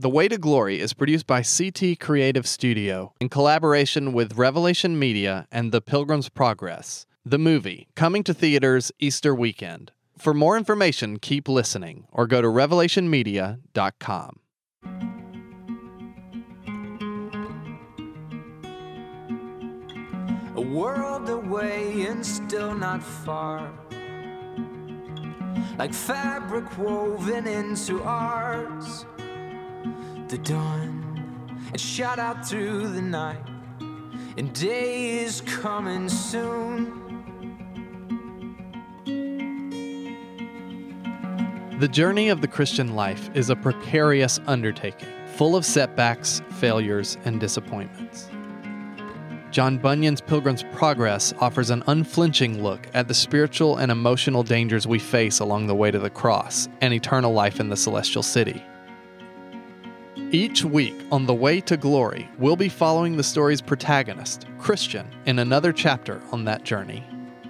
The Way to Glory is produced by CT Creative Studio in collaboration with Revelation Media and The Pilgrim's Progress. The movie, coming to theaters Easter weekend. For more information, keep listening or go to revelationmedia.com. A world away and still not far, like fabric woven into ours. The dawn, it shot out through the night, and day is coming soon. The journey of the Christian life is a precarious undertaking, full of setbacks, failures, and disappointments. John Bunyan's Pilgrim's Progress offers an unflinching look at the spiritual and emotional dangers we face along the way to the cross and eternal life in the celestial city. Each week on The Way to Glory, we'll be following the story's protagonist, Christian, in another chapter on that journey.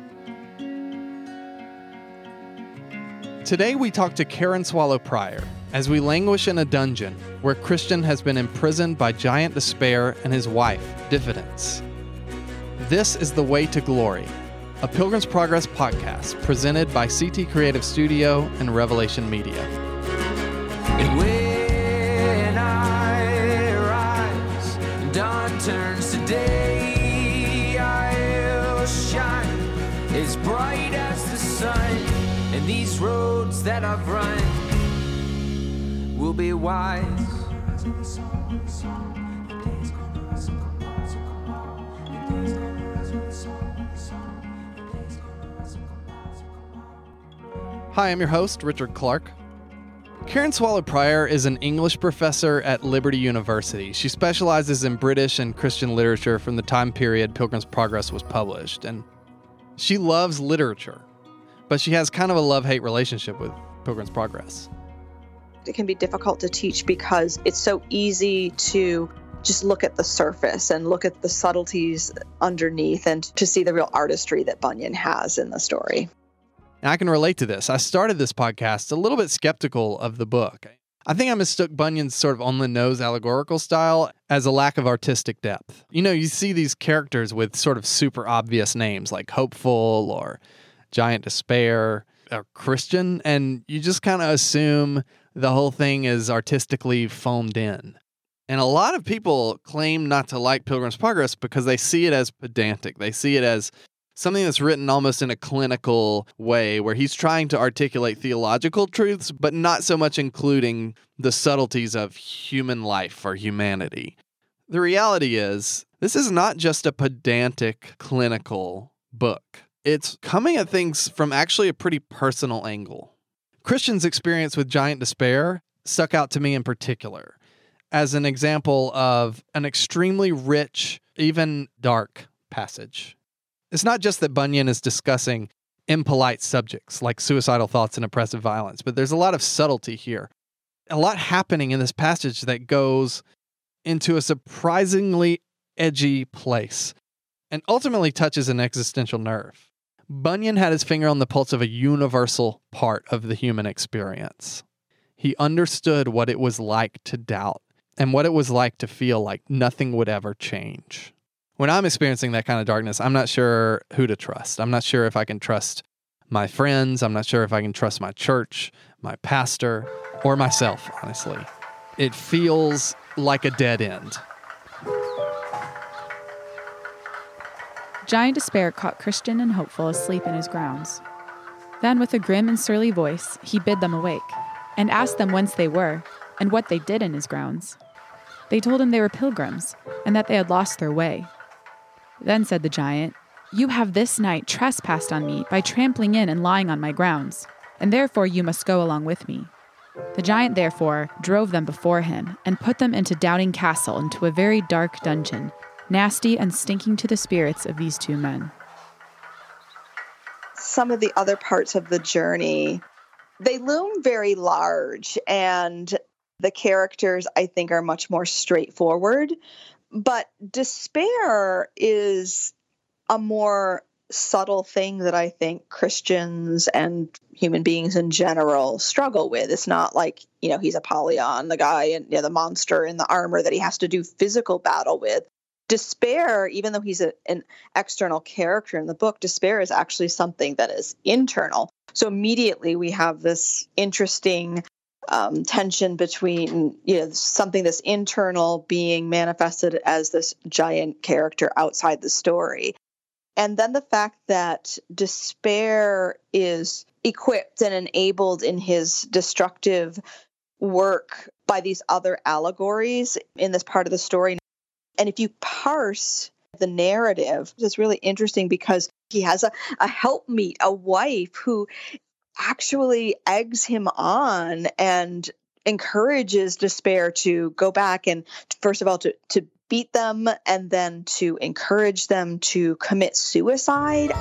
Today we talk to Karen Swallow Prior as we languish in a dungeon where Christian has been imprisoned by Giant Despair and his wife, Diffidence. This is The Way to Glory, a Pilgrim's Progress podcast presented by CT Creative Studio and Revelation Media. And when I rise, dawn turns to day, I'll shine as bright as the sun, and these roads that I've run will be wise. Hi, I'm your host, Richard Clark. Karen Swallow Prior is an English professor at Liberty University. She specializes in British and Christian literature from the time period Pilgrim's Progress was published, and she loves literature, but she has kind of a love-hate relationship with Pilgrim's Progress. It can be difficult to teach because it's so easy to just look at the surface and look at the subtleties underneath and to see the real artistry that Bunyan has in the story. And I can relate to this. I started this podcast a little bit skeptical of the book. I think I mistook Bunyan's sort of on-the-nose allegorical style as a lack of artistic depth. You know, you see these characters with sort of super obvious names like Hopeful or Giant Despair or Christian, and you just kind of assume the whole thing is artistically foamed in. And a lot of people claim not to like Pilgrim's Progress because they see it as pedantic. They see it as something that's written almost in a clinical way where he's trying to articulate theological truths, but not so much including the subtleties of human life or humanity. The reality is, this is not just a pedantic clinical book. It's coming at things from actually a pretty personal angle. Christian's experience with Giant Despair stuck out to me in particular as an example of an extremely rich, even dark passage. It's not just that Bunyan is discussing impolite subjects like suicidal thoughts and oppressive violence, but there's a lot of subtlety here. A lot happening in this passage that goes into a surprisingly edgy place and ultimately touches an existential nerve. Bunyan had his finger on the pulse of a universal part of the human experience. He understood what it was like to doubt and what it was like to feel like nothing would ever change. When I'm experiencing that kind of darkness, I'm not sure who to trust. I'm not sure if I can trust my friends. I'm not sure if I can trust my church, my pastor, or myself, honestly. It feels like a dead end. Giant Despair caught Christian and Hopeful asleep in his grounds. Then, with a grim and surly voice, he bid them awake, and asked them whence they were, and what they did in his grounds. They told him they were pilgrims, and that they had lost their way. Then said the giant, "You have this night trespassed on me by trampling in and lying on my grounds, and therefore you must go along with me." The giant therefore drove them before him, and put them into Doubting Castle, into a very dark dungeon, nasty and stinking to the spirits of these two men. Some of the other parts of the journey, they loom very large, and the characters, I think, are much more straightforward. But Despair is a more subtle thing that I think Christians and human beings in general struggle with. It's not like, he's Apollyon, the guy and the monster in the armor that he has to do physical battle with. Despair, even though he's an external character in the book, despair is actually something that is internal. So immediately we have this interesting tension between something that's internal being manifested as this giant character outside the story. And then the fact that despair is equipped and enabled in his destructive work by these other allegories in this part of the story. And if you parse the narrative, it's really interesting because he has a helpmeet, a wife who actually eggs him on and encourages despair to go back and, first of all, to beat them and then to encourage them to commit suicide.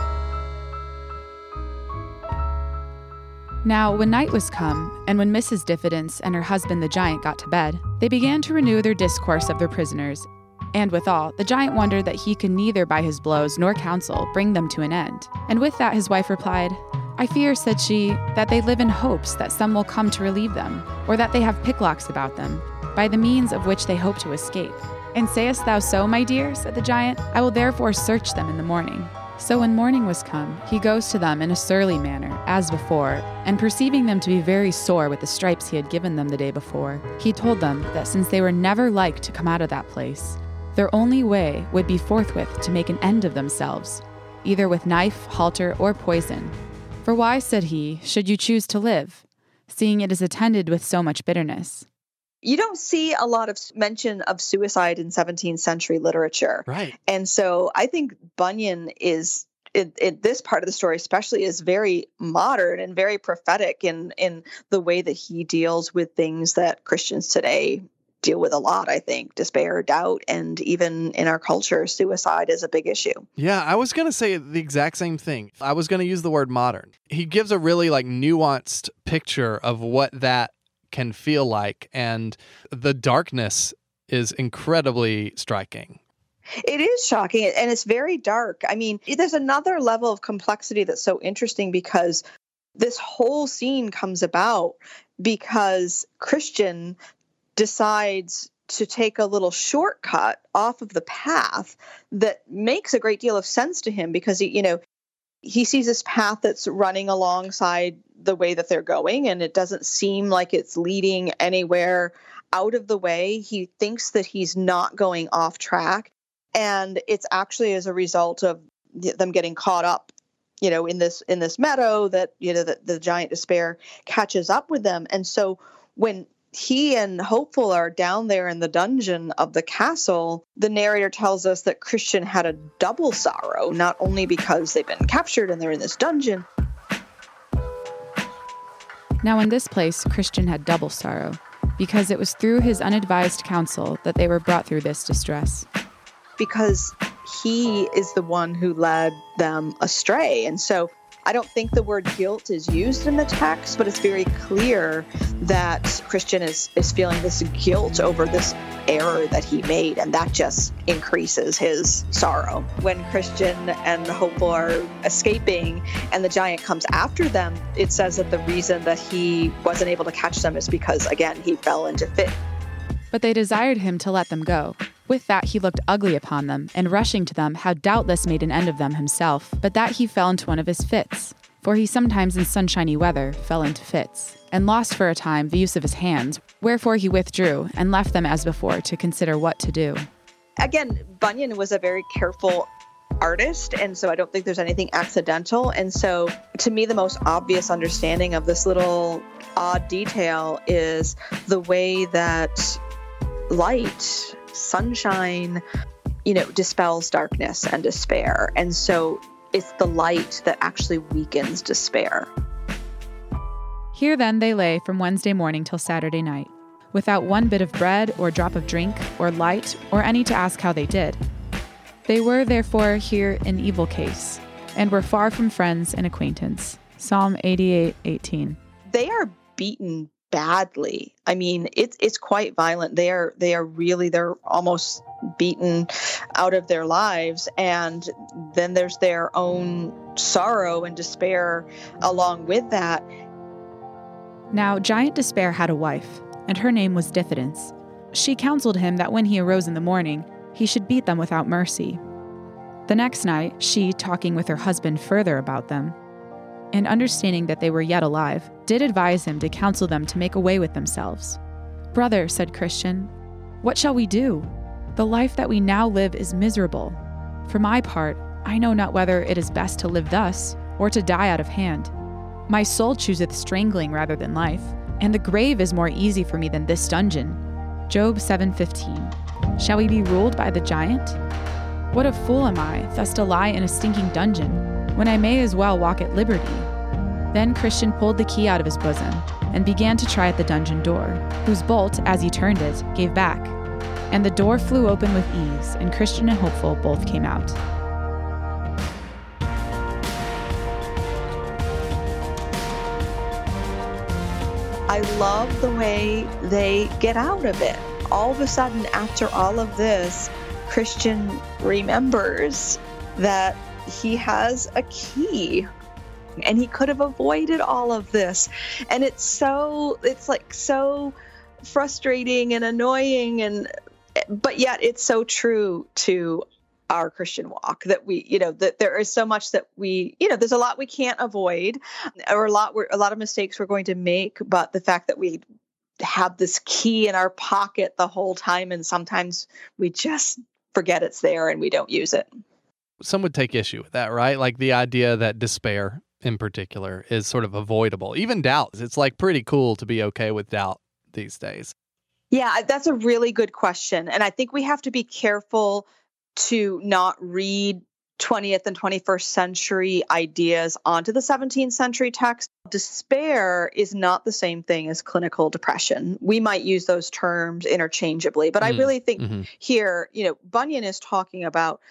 Now, when night was come, and when Mrs. Diffidence and her husband the giant got to bed, they began to renew their discourse of their prisoners. And withal, the giant wondered that he could neither by his blows nor counsel bring them to an end. And with that his wife replied, I fear, said she, that they live in hopes that some will come to relieve them, or that they have picklocks about them, by the means of which they hope to escape. And sayest thou so, my dear? Said the giant. I will therefore search them in the morning. So when morning was come, he goes to them in a surly manner, as before, and perceiving them to be very sore with the stripes he had given them the day before, he told them that since they were never like to come out of that place, their only way would be forthwith to make an end of themselves, either with knife, halter, or poison. For why, said he, should you choose to live, seeing it is attended with so much bitterness? You don't see a lot of mention of suicide in 17th century literature. Right. And so I think Bunyan is, in this part of the story especially, is very modern and very prophetic in the way that he deals with things that Christians today deal with a lot, I think. Despair, doubt, and even in our culture, suicide is a big issue. Yeah, I was going to say the exact same thing. I was going to use the word modern. He gives a really nuanced picture of what that can feel like, and the darkness is incredibly striking. It is shocking, and it's very dark. I mean, there's another level of complexity that's so interesting because this whole scene comes about because Christian decides to take a little shortcut off of the path that makes a great deal of sense to him because he sees this path that's running alongside the way that they're going, and it doesn't seem like it's leading anywhere out of the way. He thinks that he's not going off track, and it's actually as a result of them getting caught up, in this meadow that, that the giant despair catches up with them. And so when he and Hopeful are down there in the dungeon of the castle, the narrator tells us that Christian had a double sorrow, not only because they've been captured and they're in this dungeon. Now in this place, Christian had double sorrow, because it was through his unadvised counsel that they were brought through this distress. Because he is the one who led them astray. And so I don't think the word guilt is used in the text, but it's very clear that Christian is feeling this guilt over this error that he made, and that just increases his sorrow. When Christian and Hopeful are escaping and the giant comes after them, it says that the reason that he wasn't able to catch them is because, again, he fell into fit. But they desired him to let them go. With that he looked ugly upon them, and rushing to them, had doubtless made an end of them himself, but that he fell into one of his fits. For he sometimes in sunshiny weather fell into fits, and lost for a time the use of his hands, wherefore he withdrew, and left them as before to consider what to do. Again, Bunyan was a very careful artist, and so I don't think there's anything accidental. And so to me, the most obvious understanding of this little odd detail is the way that light, sunshine, dispels darkness and despair. And so it's the light that actually weakens despair. Here then they lay from Wednesday morning till Saturday night, without one bit of bread or drop of drink or light or any to ask how they did. They were therefore here in evil case, and were far from friends and acquaintance. Psalm 88:18. They are beaten badly. I mean, it's quite violent. They're almost beaten out of their lives, and then there's their own sorrow and despair along with that. Now, Giant Despair had a wife, and her name was Diffidence. She counseled him that when he arose in the morning, he should beat them without mercy. The next night, she, talking with her husband further about them, and understanding that they were yet alive, did advise him to counsel them to make away with themselves. "Brother," said Christian, "what shall we do? The life that we now live is miserable. For my part, I know not whether it is best to live thus, or to die out of hand. My soul chooseth strangling rather than life, and the grave is more easy for me than this dungeon." Job 7:15. Shall we be ruled by the giant? What a fool am I, thus to lie in a stinking dungeon, when I may as well walk at liberty. Then Christian pulled the key out of his bosom, and began to try at the dungeon door, whose bolt, as he turned it, gave back. And the door flew open with ease, and Christian and Hopeful both came out. I love the way they get out of it. All of a sudden, after all of this, Christian remembers that he has a key and he could have avoided all of this. And it's so frustrating and annoying, but yet it's so true to our Christian walk that that there is so much that there's a lot we can't avoid, or a lot of mistakes we're going to make, but the fact that we have this key in our pocket the whole time, and sometimes we just forget it's there and we don't use it. Some would take issue with that, right? Like the idea that despair in particular is sort of avoidable. Even doubt. It's like pretty cool to be okay with doubt these days. Yeah, that's a really good question. And I think we have to be careful to not read 20th and 21st century ideas onto the 17th century text. Despair is not the same thing as clinical depression. We might use those terms interchangeably, but I really think here, Bunyan is talking about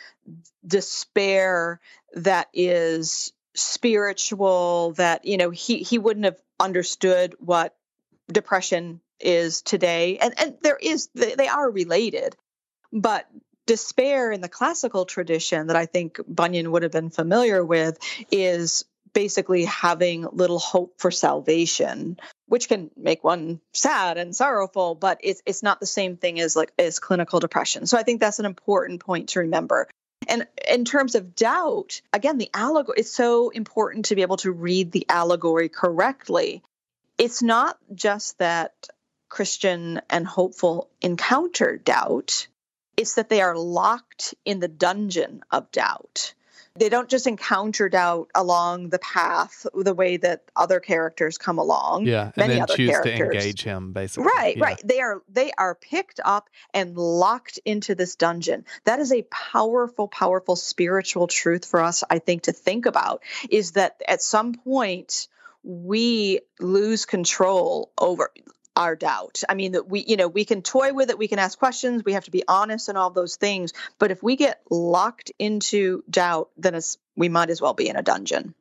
despair that is spiritual, that, he wouldn't have understood what depression is today. And they are related, but despair in the classical tradition that I think Bunyan would have been familiar with is basically having little hope for salvation, which can make one sad and sorrowful, but it's not the same thing as clinical depression. So I think that's an important point to remember. And in terms of doubt, again, the allegory, it's so important to be able to read the allegory correctly. It's not just that Christian and Hopeful encounter doubt. It's that they are locked in the dungeon of doubt. They don't just encounter doubt along the path the way that other characters come along. Yeah, and then choose to engage him, basically. Right, yeah. Right. They are picked up and locked into this dungeon. That is a powerful, powerful spiritual truth for us, I think, to think about, is that at some point we lose control over our doubt. I mean, that we can toy with it, we can ask questions, we have to be honest and all those things. But if we get locked into doubt, then we might as well be in a dungeon.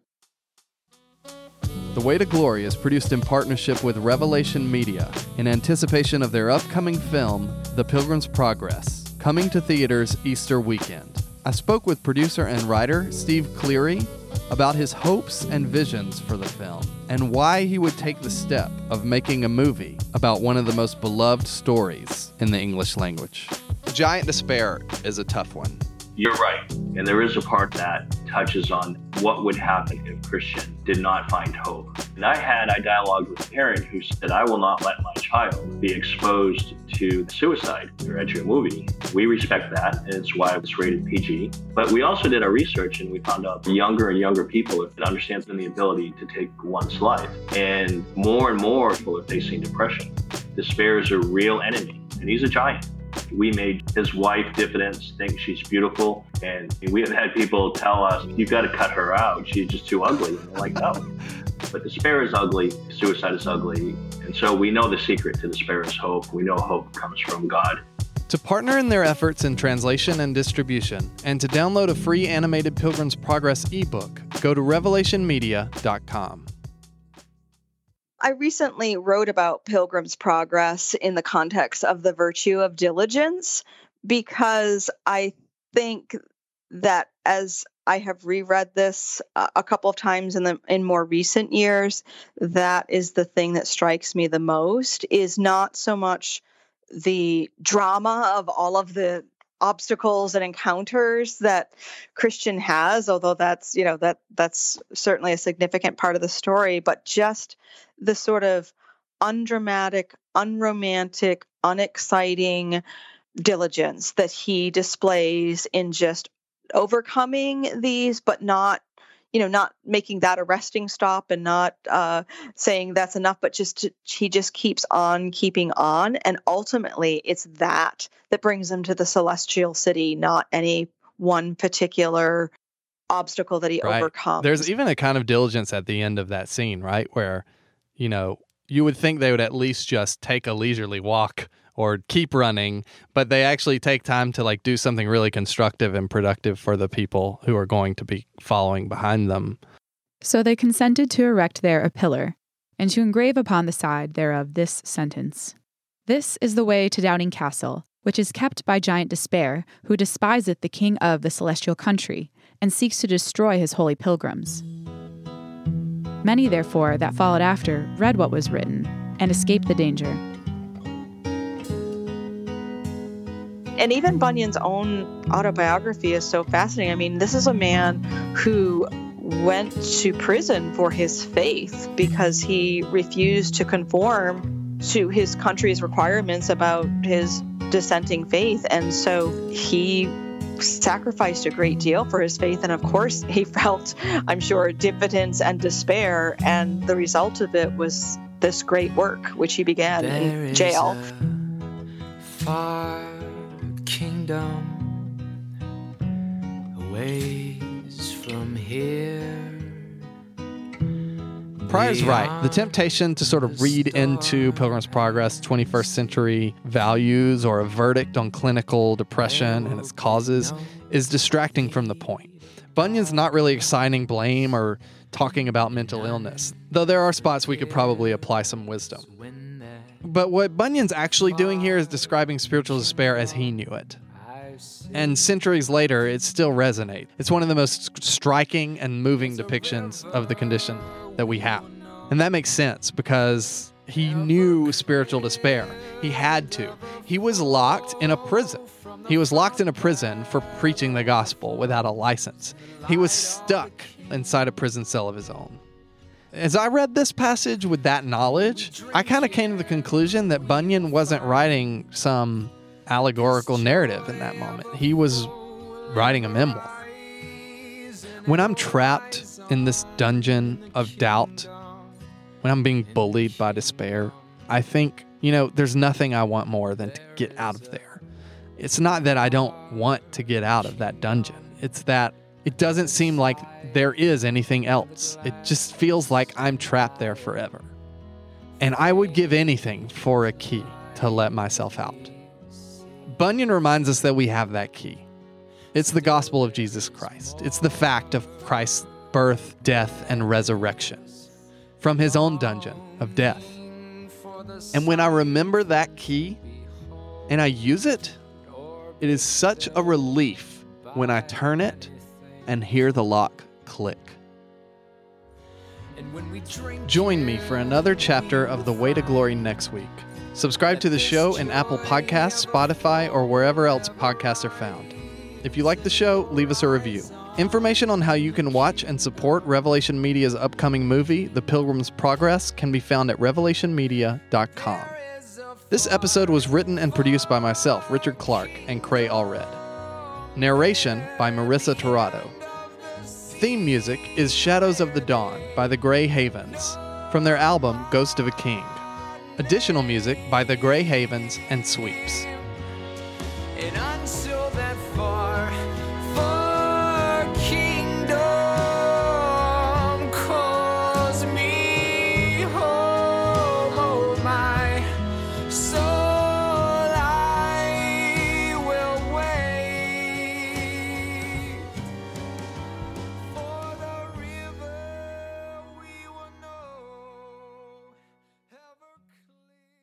The Way to Glory is produced in partnership with Revelation Media in anticipation of their upcoming film, The Pilgrim's Progress, coming to theaters Easter weekend. I spoke with producer and writer Steve Cleary about his hopes and visions for the film and why he would take the step of making a movie about one of the most beloved stories in the English language. Giant Despair is a tough one. You're right. And there is a part that touches on what would happen if Christian did not find hope. And I dialogued with a parent who said, I will not let my child be exposed to suicide during a movie. We respect that, and it's why it's rated PG. But we also did our research, and we found out younger and younger people understand the ability to take one's life. And more people are facing depression. Despair is a real enemy, and he's a giant. We made his wife, Diffidence, think she's beautiful. And we have had people tell us, you've got to cut her out. She's just too ugly. And we're like, no. But despair is ugly. Suicide is ugly. And so we know the secret to despair is hope. We know hope comes from God. To partner in their efforts in translation and distribution, and to download a free animated Pilgrim's Progress ebook, go to revelationmedia.com. I recently wrote about Pilgrim's Progress in the context of the virtue of diligence, because I think that as I have reread this a couple of times in more recent years, that is the thing that strikes me the most, is not so much the drama of all of the obstacles and encounters that Christian has, although that's certainly a significant part of the story, but just the sort of undramatic, unromantic, unexciting diligence that he displays in just overcoming these, but not making that a resting stop and not saying that's enough, but he just keeps on keeping on. And ultimately, it's that brings him to the celestial city, not any one particular obstacle that he overcomes. There's even a kind of diligence at the end of that scene, right? Where, you would think they would at least just take a leisurely walk or keep running, but they actually take time to do something really constructive and productive for the people who are going to be following behind them. So they consented to erect there a pillar, and to engrave upon the side thereof this sentence: This is the way to Doubting Castle, which is kept by Giant Despair, who despiseth the king of the celestial country, and seeks to destroy his holy pilgrims. Many, therefore, that followed after read what was written, and escaped the danger. And even Bunyan's own autobiography is so fascinating. I mean, this is a man who went to prison for his faith because he refused to conform to his country's requirements about his dissenting faith. And so he sacrificed a great deal for his faith. And of course, he felt, I'm sure, diffidence and despair. And the result of it was this great work, which he began in jail. Far kingdom ways from here. Pryor's right. The temptation to sort of read into Pilgrim's Progress 21st century values or a verdict on clinical depression and its causes is distracting from the point. Bunyan's not really assigning blame or talking about mental illness, though there are spots we could probably apply some wisdom. But what Bunyan's actually doing here is describing spiritual despair as he knew it. And centuries later, it still resonates. It's one of the most striking and moving depictions of the condition that we have. And that makes sense because he knew spiritual despair. He had to. He was locked in a prison. He was locked in a prison for preaching the gospel without a license. He was stuck inside a prison cell of his own. As I read this passage with that knowledge, I kind of came to the conclusion that Bunyan wasn't writing some allegorical narrative in that moment. He was writing a memoir. When I'm trapped in this dungeon of doubt, when I'm being bullied by despair, I think, there's nothing I want more than to get out of there. It's not that I don't want to get out of that dungeon. It's that it doesn't seem like there is anything else. It just feels like I'm trapped there forever. And I would give anything for a key to let myself out. Bunyan reminds us that we have that key. It's the gospel of Jesus Christ. It's the fact of Christ's birth, death, and resurrection from his own dungeon of death. And when I remember that key and I use it, it is such a relief when I turn it and hear the lock click. Join me for another chapter of The Way to Glory next week. Subscribe to the show in Apple Podcasts, Spotify, or wherever else podcasts are found. If you like the show, leave us a review. Information on how you can watch and support Revelation Media's upcoming movie, The Pilgrim's Progress, can be found at revelationmedia.com. This episode was written and produced by myself, Richard Clark, and Cray Allred. Narration by Marissa Torrado. Theme music is Shadows of the Dawn by the Grey Havens from their album Ghost of a King. Additional music by the Grey Havens and Sweeps. And until that far